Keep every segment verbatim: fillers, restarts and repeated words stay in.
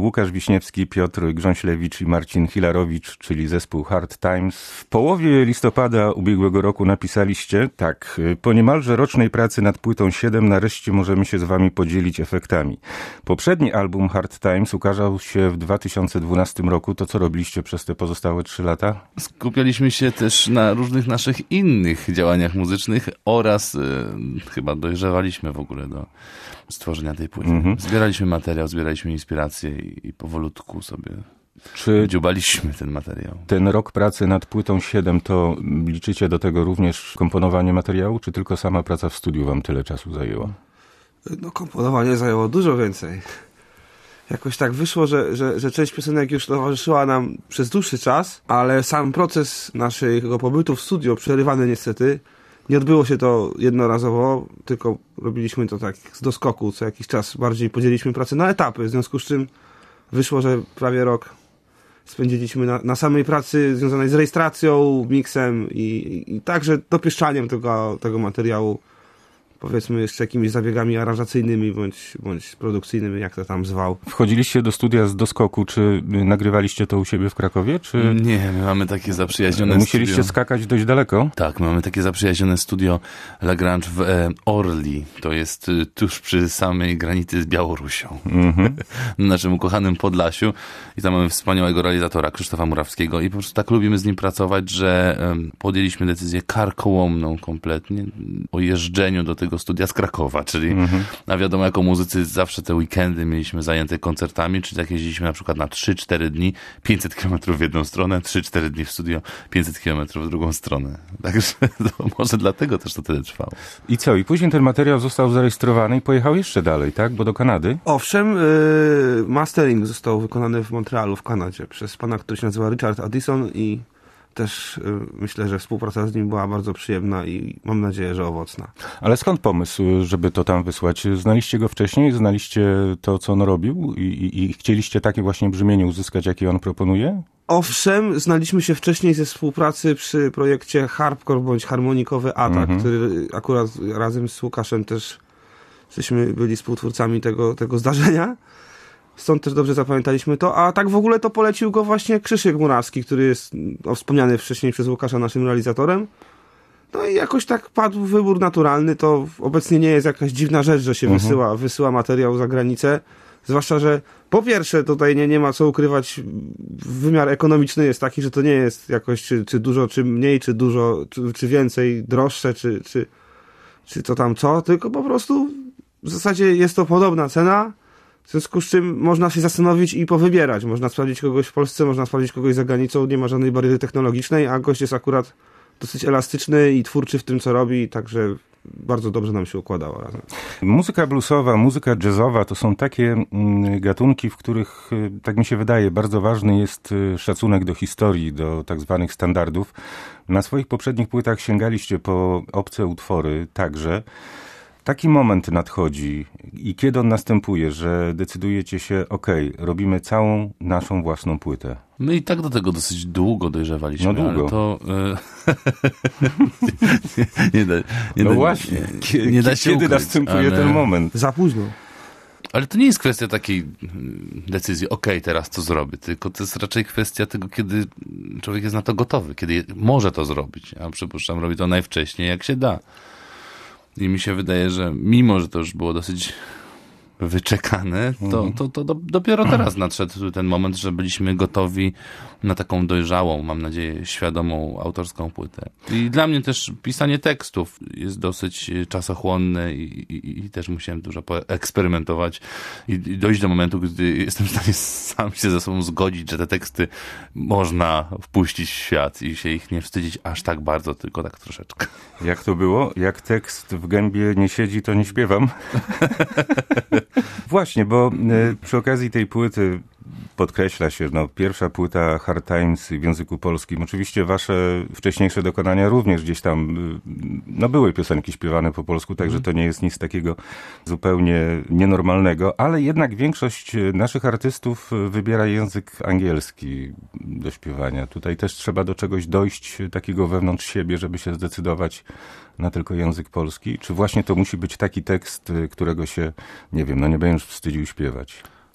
Łukasz Wiśniewski, Piotr Grząślewicz i Marcin Hilarowicz, czyli zespół Hard Times. W połowie listopada ubiegłego roku napisaliście tak: po niemalże rocznej pracy nad płytą siedem nareszcie możemy się z wami podzielić efektami. Poprzedni album Hard Times ukazał się w dwa tysiące dwunastym roku. To co robiliście przez te pozostałe trzy lata? Skupialiśmy się też na różnych naszych innych działaniach muzycznych oraz y, chyba dojrzewaliśmy w ogóle do stworzenia tej płyty. Mm-hmm. Zbieraliśmy materiał, zbieraliśmy inspiracje i, i powolutku sobie Czy dziubaliśmy ten materiał. Ten rok pracy nad płytą siedem, to liczycie do tego również komponowanie materiału, czy tylko sama praca w studiu wam tyle czasu zajęła? No komponowanie zajęło dużo więcej. Jakoś tak wyszło, że, że, że część piosenek już towarzyszyła nam przez dłuższy czas, ale sam proces naszego pobytu w studio, przerywany niestety, nie odbyło się to jednorazowo, tylko robiliśmy to tak z doskoku, co jakiś czas bardziej podzieliliśmy pracę na etapy, w związku z czym wyszło, że prawie rok spędziliśmy na, na samej pracy związanej z rejestracją, miksem i, i, i także dopieszczaniem tego, tego materiału, powiedzmy jeszcze jakimiś zabiegami aranżacyjnymi bądź, bądź produkcyjnymi, jak to tam zwał. Wchodziliście do studia z doskoku, czy nagrywaliście to u siebie w Krakowie? Czy... Nie, my mamy takie zaprzyjaźnione Musieliście studio. skakać dość daleko? Tak, my mamy takie zaprzyjaźnione studio Lagrange w e, Orli. To jest y, tuż przy samej granicy z Białorusią. Mm-hmm. Na naszym ukochanym Podlasiu. I tam mamy wspaniałego realizatora Krzysztofa Murawskiego i po prostu tak lubimy z nim pracować, że y, podjęliśmy decyzję karkołomną kompletnie o jeżdżeniu do tego studia z Krakowa, czyli mm-hmm. a wiadomo, jako muzycy zawsze te weekendy mieliśmy zajęte koncertami, czyli tak jeździliśmy na przykład na trzy cztery dni, pięćset kilometrów w jedną stronę, trzy cztery dni w studio, pięćset kilometrów w drugą stronę. Także to może dlatego też to tyle trwało. I co? I później ten materiał został zarejestrowany i pojechał jeszcze dalej, tak? Bo do Kanady? Owszem, yy, mastering został wykonany w Montrealu w Kanadzie przez pana, który się nazywa Richard Addison i też y, myślę, że współpraca z nim była bardzo przyjemna i mam nadzieję, że owocna. Ale skąd pomysł, żeby to tam wysłać? Znaliście go wcześniej? Znaliście to, co on robił? I, i, i chcieliście takie właśnie brzmienie uzyskać, jakie on proponuje? Owszem, znaliśmy się wcześniej ze współpracy przy projekcie Harpcore bądź Harmonikowy Atak, mhm. który akurat razem z Łukaszem też żeśmy byli współtwórcami tego, tego zdarzenia. Stąd też dobrze zapamiętaliśmy to, a tak w ogóle to polecił go właśnie Krzysiek Murawski, który jest o, wspomniany wcześniej przez Łukasza naszym realizatorem. No i jakoś tak padł wybór naturalny, to obecnie nie jest jakaś dziwna rzecz, że się mhm. wysyła, wysyła materiał za granicę. Zwłaszcza, że po pierwsze tutaj nie, nie ma co ukrywać, wymiar ekonomiczny jest taki, że to nie jest jakoś czy, czy dużo, czy mniej, czy dużo, czy, czy więcej, droższe, czy, czy, czy to tam co, tylko po prostu w zasadzie jest to podobna cena. W związku z czym można się zastanowić i powybierać. Można sprawdzić kogoś w Polsce, można sprawdzić kogoś za granicą, nie ma żadnej bariery technologicznej, a gość jest akurat dosyć elastyczny i twórczy w tym, co robi, także bardzo dobrze nam się układało razem. Muzyka bluesowa, muzyka jazzowa to są takie gatunki, w których, tak mi się wydaje, bardzo ważny jest szacunek do historii, do tak zwanych standardów. Na swoich poprzednich płytach sięgaliście po obce utwory także. Taki moment nadchodzi i kiedy on następuje, że decydujecie się, okej, okay, robimy całą naszą własną płytę. My i tak do tego dosyć długo dojrzewaliśmy. No długo. Ale to... nie, nie da, nie no da, właśnie, nie, nie da się kiedy ukryć, następuje ale... ten moment? Za późno. Ale to nie jest kwestia takiej decyzji, okej, okay, teraz to zrobię, tylko to jest raczej kwestia tego, kiedy człowiek jest na to gotowy, kiedy może to zrobić. A przypuszczam, robi to najwcześniej, jak się da. I mi się wydaje, że mimo, że to już było dosyć wyczekane, to, to, to do, dopiero teraz nadszedł ten moment, że byliśmy gotowi na taką dojrzałą, mam nadzieję, świadomą autorską płytę. I dla mnie też pisanie tekstów jest dosyć czasochłonne i, i, i też musiałem dużo poeksperymentować i, i dojść do momentu, gdy jestem w stanie sam się ze sobą zgodzić, że te teksty można wpuścić w świat i się ich nie wstydzić aż tak bardzo, tylko tak troszeczkę. Jak to było? Jak tekst w gębie nie siedzi, to nie śpiewam. Właśnie, bo y, przy okazji tej płyty podkreśla się, no, pierwsza płyta Hard Times w języku polskim. Oczywiście wasze wcześniejsze dokonania również gdzieś tam, no, były piosenki śpiewane po polsku, także to nie jest nic takiego zupełnie nienormalnego, ale jednak większość naszych artystów wybiera język angielski do śpiewania. Tutaj też trzeba do czegoś dojść takiego wewnątrz siebie, żeby się zdecydować na tylko język polski? Czy właśnie to musi być taki tekst, którego się, nie wiem, no nie będziesz wstydził śpiewać?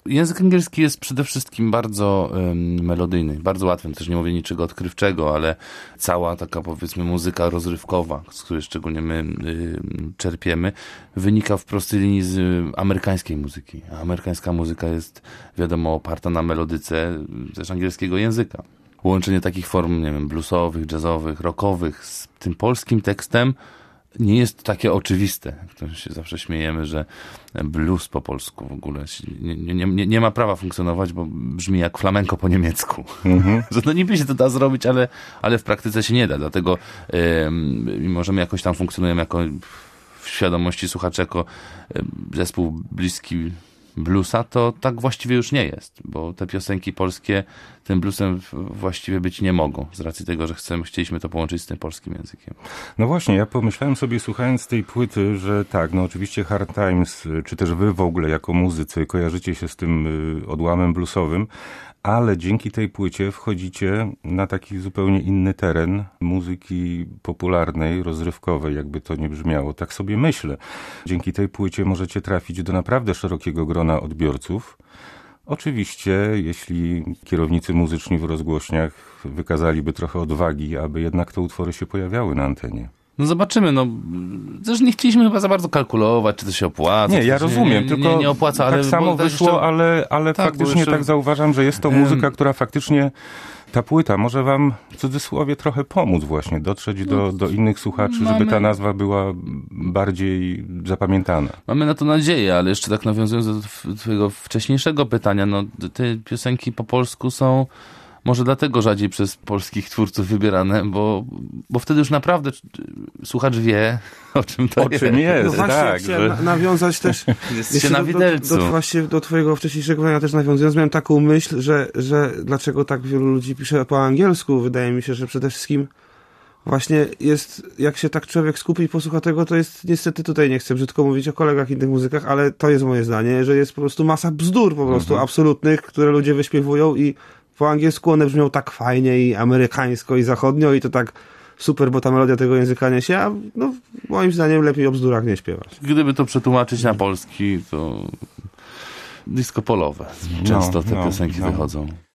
Język angielski jest przede wszystkim bardzo um, melodyjny, bardzo łatwy. Też nie mówię niczego odkrywczego, ale cała taka, powiedzmy, muzyka rozrywkowa, z której szczególnie my y, czerpiemy, wynika w prostej linii z y, amerykańskiej muzyki. A amerykańska muzyka jest, wiadomo, oparta na melodyce też angielskiego języka. Łączenie takich form, nie wiem, bluesowych, jazzowych, rockowych z tym polskim tekstem nie jest takie oczywiste. To się zawsze śmiejemy, że blues po polsku w ogóle nie, nie, nie, nie ma prawa funkcjonować, bo brzmi jak flamenko po niemiecku. Mm-hmm. Że no niby się to da zrobić, ale, ale w praktyce się nie da. Dlatego yy, mimo, że my jakoś tam funkcjonujemy jako w świadomości słuchaczy, jako yy, zespół bliski bluesa, to tak właściwie już nie jest, bo te piosenki polskie tym bluesem właściwie być nie mogą, z racji tego, że chcemy, chcieliśmy to połączyć z tym polskim językiem. No właśnie, ja pomyślałem sobie, słuchając tej płyty, że tak, no oczywiście Hard Times, czy też wy w ogóle jako muzycy kojarzycie się z tym odłamem bluesowym, ale dzięki tej płycie wchodzicie na taki zupełnie inny teren muzyki popularnej, rozrywkowej, jakby to nie brzmiało. Tak sobie myślę. Dzięki tej płycie możecie trafić do naprawdę szerokiego grona odbiorców. Oczywiście, jeśli kierownicy muzyczni w rozgłośniach wykazaliby trochę odwagi, aby jednak te utwory się pojawiały na antenie. No zobaczymy, no też nie chcieliśmy chyba za bardzo kalkulować, czy to się opłaca. Nie, ja rozumiem, nie, nie, tylko nie, nie opłaca, tak ale samo wyszło, jeszcze... ale, ale tak, faktycznie jeszcze... tak zauważam, że jest to muzyka, która faktycznie, ta płyta może wam w cudzysłowie trochę pomóc właśnie, dotrzeć do, do innych słuchaczy, mamy... żeby ta nazwa była bardziej zapamiętana. Mamy na to nadzieję, ale jeszcze tak nawiązując do twojego wcześniejszego pytania, no te piosenki po polsku są może dlatego rzadziej przez polskich twórców wybierane, bo, bo wtedy już naprawdę słuchacz wie, o czym to o jest. czym jest, no właśnie, tak. chciałem że... na- nawiązać też jest się na widelcu. Do, do, właśnie do twojego wcześniejszego pytania też nawiązując, miałem taką myśl, że, że dlaczego tak wielu ludzi pisze po angielsku. Wydaje mi się, że przede wszystkim właśnie jest, jak się tak człowiek skupi i posłucha tego, to jest, niestety tutaj nie chcę brzydko mówić o kolegach i innych muzykach, ale to jest moje zdanie, że jest po prostu masa bzdur po prostu mhm. absolutnych, które ludzie wyśpiewują i po angielsku one brzmią tak fajnie i amerykańsko i zachodnio i to tak super, bo ta melodia tego języka niesie, a no, moim zdaniem lepiej o bzdurach nie śpiewać. Gdyby to przetłumaczyć na polski, to disco polowe. Często no, te no, piosenki no. wychodzą.